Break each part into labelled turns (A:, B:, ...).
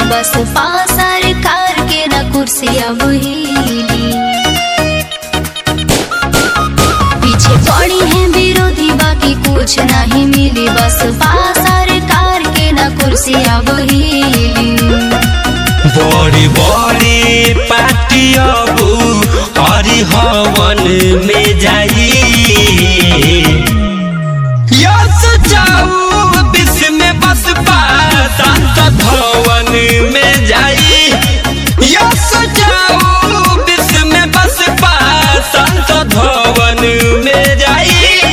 A: बस पास सरकार के न कुर्सी अब हिली। पीछे पड़ी है विरोधी बाकी कुछ नहीं मिली, बस पास सरकार के न कुर्सी अब हिली।
B: बड़ी बड़ी पार्टी अब हरिहवन में जाई, यस जाऊ विष में बसपा संसद भवन में जाई, यस जाऊ विष में बसपा संसद भवन में जाई।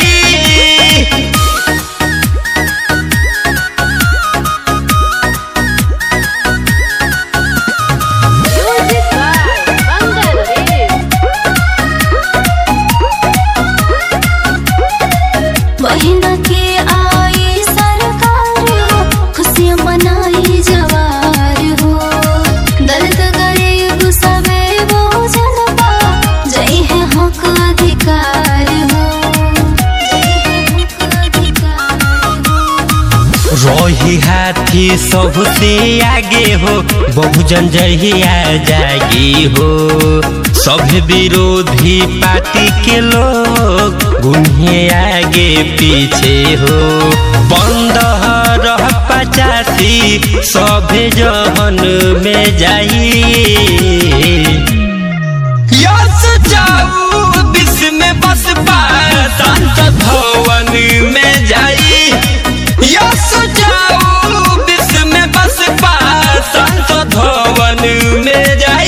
A: महीना के आई सरकार हो, खुशियाँ मनाई जवार हो, दर्द गरीब सबे वो जनता जय है हक अधिकार हो, जय है हक अधिकार हो।
B: रही हाथी सबसे आगे हो, बहुजन जहिया जागी हो, सब विरोधी पार्टी के लोग गुन्हे आगे पीछे हो। बंद रह 85 सभे जहन में जाई, यस जाऊ विष में बसपा संसद भवन में जाई, यस जाऊ विष में बसपा संसद भवन में जाई।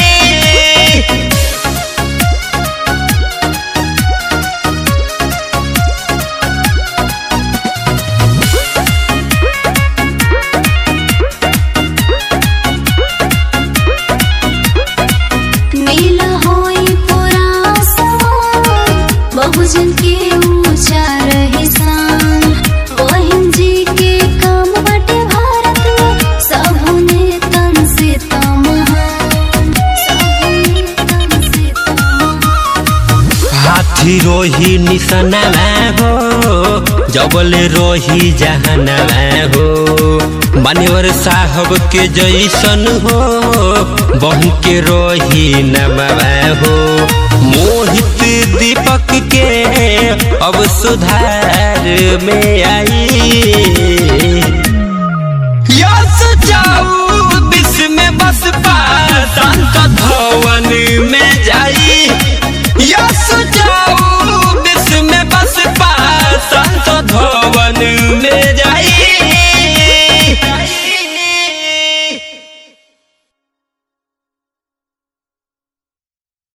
A: नीला होई पूरा समान, बहुजन के ऊंचा रहे शान, बहन जी के काम बटे भारत में, सबने तन से तमहान, सबने तन से तमहान।
B: हाथी रोही निशानवा हो, जबल रोही जहानवा हो, मान्यवर साहब के जैसन हो, बहन के रोही नमवा हो। मोहित दीपक के अब सुधार में आई, यस जाऊ विष में बसपा संसद भवन में जाई,